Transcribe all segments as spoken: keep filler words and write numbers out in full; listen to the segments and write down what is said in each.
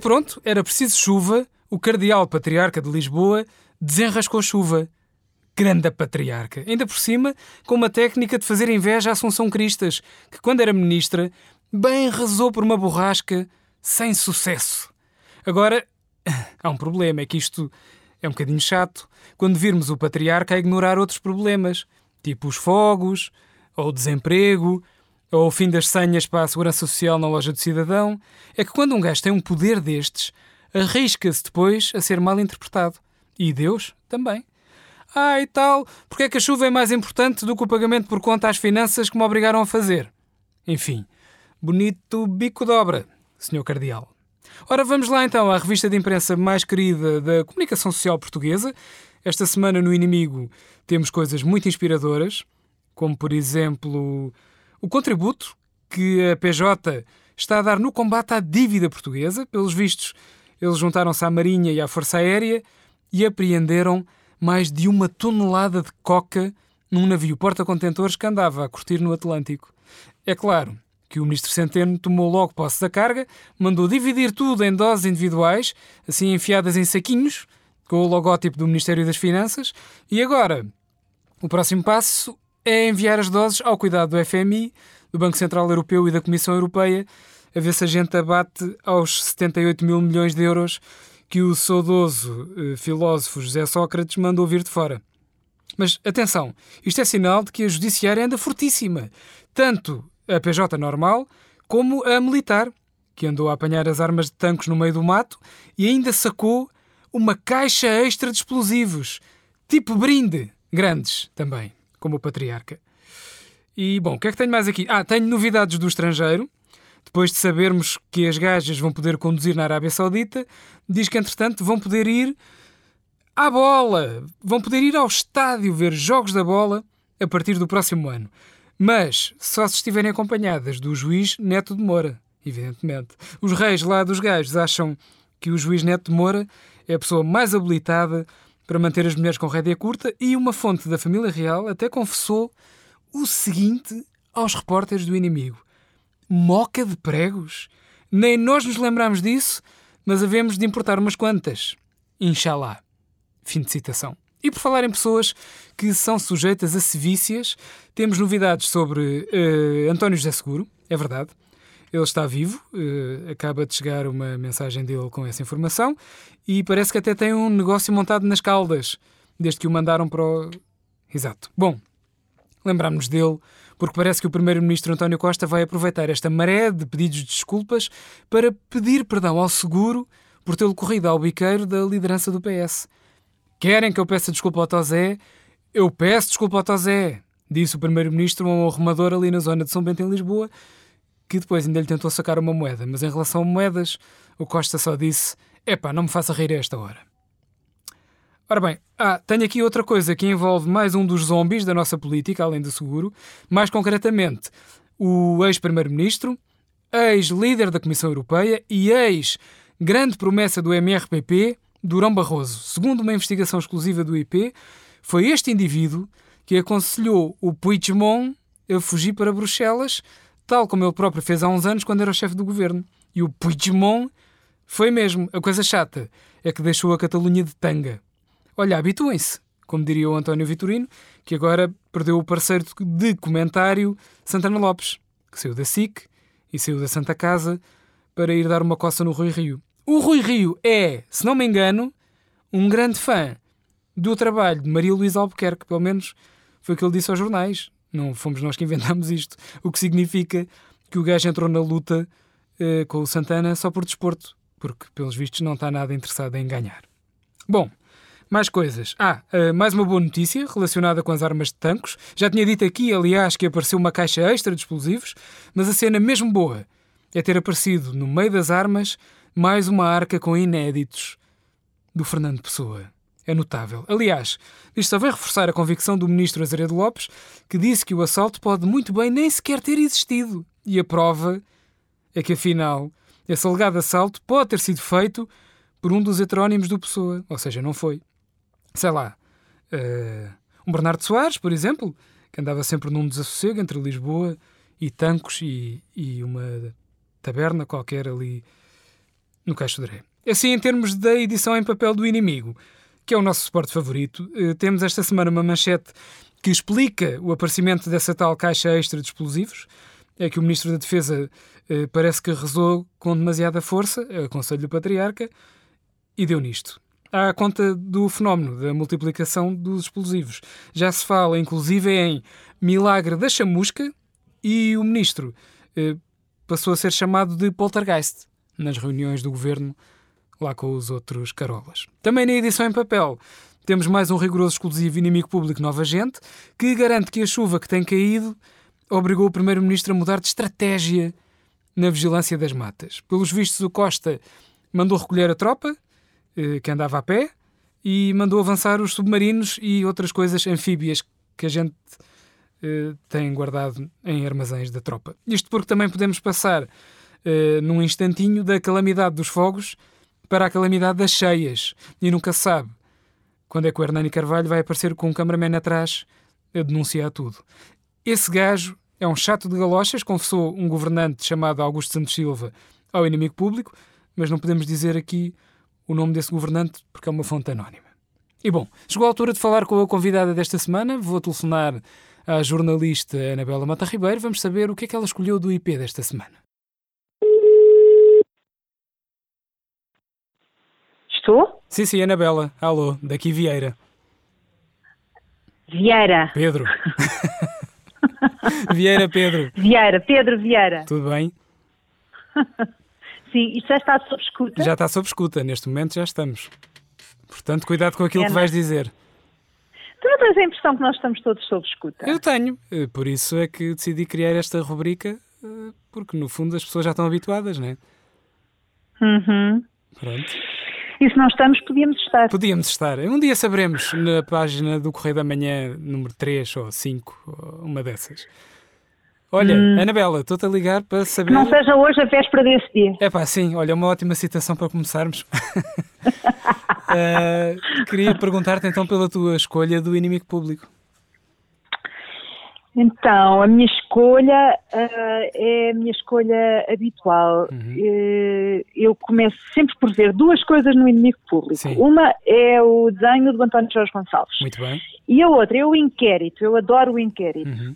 pronto, era preciso chuva, o cardeal patriarca de Lisboa desenrascou chuva. Grande patriarca. Ainda por cima, com uma técnica de fazer inveja a Assunção Cristas, que quando era ministra, bem rezou por uma borrasca sem sucesso. Agora, há um problema, é que isto é um bocadinho chato quando virmos o patriarca a ignorar outros problemas, tipo os fogos, ou o desemprego, ou o fim das senhas para a segurança social na loja do cidadão. É que quando um gajo tem um poder destes, arrisca-se depois a ser mal interpretado. E Deus também. Ah, e tal, porque é que a chuva é mais importante do que o pagamento por conta às finanças que me obrigaram a fazer? Enfim, bonito bico de obra, senhor Cardeal. Ora, vamos lá então à revista de imprensa mais querida da comunicação social portuguesa. Esta semana no Inimigo temos coisas muito inspiradoras, como por exemplo o contributo que a P J está a dar no combate à dívida portuguesa. Pelos vistos, eles juntaram-se à Marinha e à Força Aérea e apreenderam mais de uma tonelada de coca num navio porta-contentores que andava a curtir no Atlântico. É claro que o ministro Centeno tomou logo posse da carga, mandou dividir tudo em doses individuais, assim enfiadas em saquinhos, com o logótipo do Ministério das Finanças, e agora o próximo passo é enviar as doses ao cuidado do F M I, do Banco Central Europeu e da Comissão Europeia, a ver se a gente abate aos setenta e oito mil milhões de euros que o saudoso eh, filósofo José Sócrates mandou vir de fora. Mas atenção, isto é sinal de que a judiciária anda fortíssima, tanto a P J normal como a militar, que andou a apanhar as armas de tanques no meio do mato e ainda sacou uma caixa extra de explosivos, tipo brinde, grandes também, como o patriarca. E, bom, o que é que tenho mais aqui? Ah, tenho novidades do estrangeiro. Depois de sabermos que as gajas vão poder conduzir na Arábia Saudita, diz que, entretanto, vão poder ir à bola. Vão poder ir ao estádio ver jogos da bola a partir do próximo ano. Mas só se estiverem acompanhadas do juiz Neto de Moura, evidentemente. Os reis lá dos gajos acham que o juiz Neto de Moura é a pessoa mais habilitada para manter as mulheres com rédea curta e uma fonte da família real até confessou o seguinte aos repórteres do Inimigo. Moca de pregos? Nem nós nos lembramos disso, mas havemos de importar umas quantas. Inxalá. Fim de citação. E por falar em pessoas que são sujeitas a sevícias, temos novidades sobre uh, António José Seguro, é verdade. Ele está vivo, uh, acaba de chegar uma mensagem dele com essa informação e parece que até tem um negócio montado nas Caldas, desde que o mandaram para o... Exato. Bom, lembrámos-nos dele porque parece que o primeiro-ministro António Costa vai aproveitar esta maré de pedidos de desculpas para pedir perdão ao Seguro por tê-lo corrido ao biqueiro da liderança do P S. Querem que eu peça desculpa ao Tosé? Eu peço desculpa ao Tosé, disse o primeiro-ministro a um arrumador ali na zona de São Bento, em Lisboa, que depois ainda lhe tentou sacar uma moeda. Mas em relação a moedas, o Costa só disse: epá, não me faça rir a esta hora. Ora bem, ah, tenho aqui outra coisa que envolve mais um dos zombies da nossa política, além do Seguro, mais concretamente o ex-primeiro-ministro, ex-líder da Comissão Europeia e ex-grande promessa do M R P P, Durão Barroso. Segundo uma investigação exclusiva do I P, foi este indivíduo que aconselhou o Puigdemont a fugir para Bruxelas, tal como ele próprio fez há uns anos quando era o chefe do governo. E o Puigdemont foi mesmo. A coisa chata é que deixou a Catalunha de tanga. Olha, habituem-se, como diria o António Vitorino, que agora perdeu o parceiro de comentário Santana Lopes, que saiu da S I C e saiu da Santa Casa para ir dar uma coça no Rui Rio. O Rui Rio é, se não me engano, um grande fã do trabalho de Maria Luísa Albuquerque, pelo menos foi o que ele disse aos jornais. Não fomos nós que inventámos isto, o que significa que o gajo entrou na luta uh, com o Santana só por desporto, porque, pelos vistos, não está nada interessado em ganhar. Bom, mais coisas. Ah, uh, mais uma boa notícia relacionada com as armas de tanques. Já tinha dito aqui, aliás, que apareceu uma caixa extra de explosivos, mas a cena mesmo boa é ter aparecido no meio das armas mais uma arca com inéditos do Fernando Pessoa. É notável. Aliás, isto só vem reforçar a convicção do ministro Azeredo Lopes, que disse que o assalto pode muito bem nem sequer ter existido. E a prova é que, afinal, esse alegado assalto pode ter sido feito por um dos heterónimos do Pessoa. Ou seja, não foi. Sei lá, uh, um Bernardo Soares, por exemplo, que andava sempre num desassossego entre Lisboa e Tancos e, e uma taberna qualquer ali no Caixo de Dré. Assim, em termos da edição em papel do Inimigo, que é o nosso suporte favorito, temos esta semana uma manchete que explica o aparecimento dessa tal caixa extra de explosivos. É que o Ministro da Defesa eh, parece que rezou com demasiada força, aconselho o Patriarca, e deu nisto. À conta do fenómeno da multiplicação dos explosivos. Já se fala, inclusive, em milagre da chamusca e o Ministro eh, passou a ser chamado de poltergeist nas reuniões do Governo, lá com os outros carolas. Também na edição em papel temos mais um rigoroso exclusivo Inimigo Público Nova Gente, que garante que a chuva que tem caído obrigou o Primeiro-Ministro a mudar de estratégia na vigilância das matas. Pelos vistos, o Costa mandou recolher a tropa, eh, que andava a pé, e mandou avançar os submarinos e outras coisas anfíbias que a gente eh, tem guardado em armazéns da tropa. Isto porque também podemos passar eh, num instantinho da calamidade dos fogos para a calamidade das cheias. E nunca se sabe quando é que o Hernani Carvalho vai aparecer com um cameraman atrás a denunciar tudo. Esse gajo é um chato de galochas, confessou um governante chamado Augusto Santos Silva ao Inimigo Público, mas não podemos dizer aqui o nome desse governante porque é uma fonte anónima. E bom, chegou a altura de falar com a convidada desta semana. Vou telefonar à jornalista Anabela Mota Ribeiro. Vamos saber o que é que ela escolheu do I P desta semana. Estou? Sim, sim, Anabela. Alô, daqui Vieira. Vieira. Pedro. Vieira, Pedro. Vieira, Pedro Vieira. Tudo bem? Sim, isto já está sob escuta? Já está sob escuta, neste momento já estamos. Portanto, cuidado com aquilo é, que vais dizer. Tu não tens a impressão que nós estamos todos sob escuta? Eu tenho, por isso é que decidi criar esta rubrica, porque no fundo as pessoas já estão habituadas, não é? Uhum. Pronto. E se não estamos, podíamos estar. Podíamos estar. Um dia saberemos na página do Correio da Manhã, número três ou cinco, ou uma dessas. Olha, hum. Anabela, estou-te a ligar para saber... Que não seja hoje a véspera desse dia. É pá, sim, olha, uma ótima citação para começarmos. uh, queria perguntar-te então pela tua escolha do Inimigo Público. Então, a minha escolha uh, é a minha escolha habitual. Uhum. Uh, eu começo sempre por ver duas coisas no Inimigo Público. Sim. Uma é o desenho do António Jorge Gonçalves. Muito bem. E a outra é o inquérito. Eu adoro o inquérito. Uhum.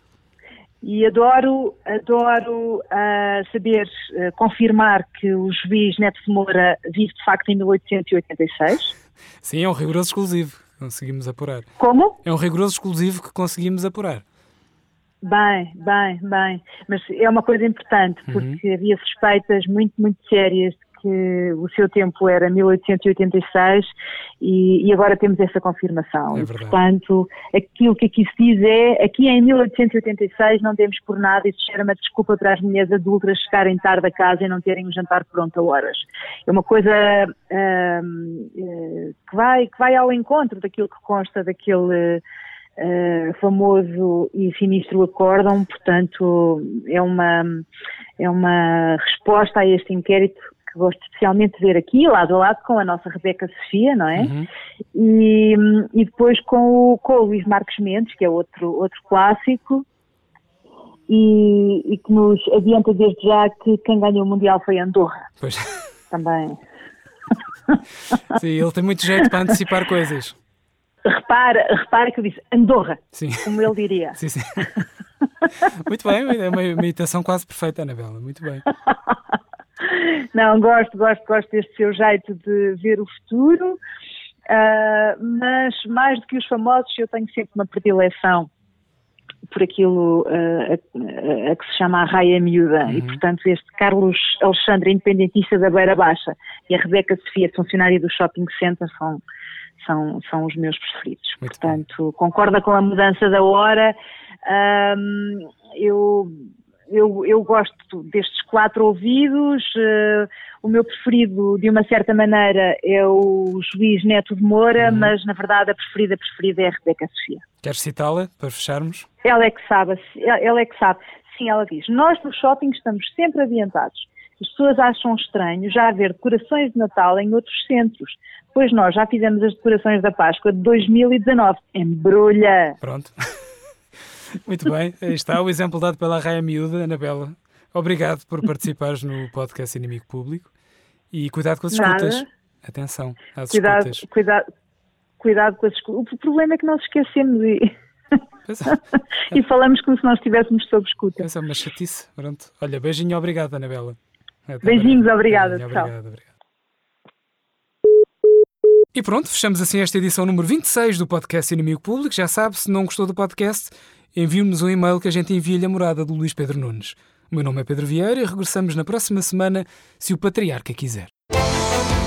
E adoro, adoro uh, saber uh, confirmar que o juiz Neto de Moura vive de facto em mil oitocentos e oitenta e seis. Sim, é um rigoroso exclusivo que conseguimos apurar. Como? É um rigoroso exclusivo que conseguimos apurar. Bem, bem, bem. Mas é uma coisa importante, porque uhum. havia suspeitas muito, muito sérias de que o seu tempo era mil oitocentos e oitenta e seis e, e agora temos essa confirmação. É e, verdade. portanto, aquilo que aqui se diz é, aqui em mil oitocentos e oitenta e seis não demos por nada, isso era uma desculpa para as mulheres adultas chegarem tarde a casa e não terem um jantar pronto a horas. É uma coisa hum, que, vai, que vai ao encontro daquilo que consta daquele... Uh, famoso e sinistro acórdão, portanto é uma, é uma resposta a este inquérito que gosto especialmente de ver aqui, lado a lado com a nossa Rebeca Sofia, não é? Uhum. E, e depois com o, com o Luís Marques Mendes, que é outro, outro clássico, e, e que nos adianta desde já que quem ganhou o Mundial foi Andorra. Pois. Também. Sim, ele tem muito jeito para antecipar coisas. Repara, repara que eu disse Andorra, sim. Como ele diria. Sim, sim. Muito bem, é uma imitação quase perfeita, Anabela, muito bem. Não, gosto, gosto, gosto deste seu jeito de ver o futuro, uh, mas mais do que os famosos eu tenho sempre uma predileção por aquilo uh, a, a que se chama a raia miúda, uhum. E portanto este Carlos Alexandre, independentista da Beira Baixa, e a Rebeca Sofia, funcionária do Shopping Center, são... São, são os meus preferidos. Muito Portanto, bem. Concorda com a mudança da hora. Um, eu, eu, eu gosto destes quatro ouvidos. Uh, o meu preferido, de uma certa maneira, é o juiz Neto de Moura, uhum. Mas, na verdade, a preferida, a preferida é a Rebeca Sofia. Queres citá-la para fecharmos? Ela é que sabe. Ela é que sabe. Sim, ela diz. Nós, no shopping, estamos sempre adiantados. As pessoas acham estranho já haver decorações de Natal em outros centros, pois nós já fizemos as decorações da Páscoa de dois mil e dezanove. Embrulha! Pronto. Muito bem. Aí está o exemplo dado pela Raia Miúda, Anabela. Obrigado por participares no podcast Inimigo Público E cuidado com as Nada. escutas. Atenção às Cuidado, escutas. cuidado, cuidado com as escutas. O problema é que nós esquecemos e, Pois é. e falamos como se nós estivéssemos sob escuta. Essa é uma chatice. Pronto. Olha, beijinho, obrigado, Anabela. Até Beijinhos, breve. obrigada, Beijinho, tchau. obrigado, obrigado. E pronto, fechamos assim esta edição número vinte e seis do podcast Inimigo Público. Já sabe, se não gostou do podcast, envie-nos um e-mail que a gente envia-lhe a morada do Luís Pedro Nunes. O meu nome é Pedro Vieira e regressamos na próxima semana, se o Patriarca quiser.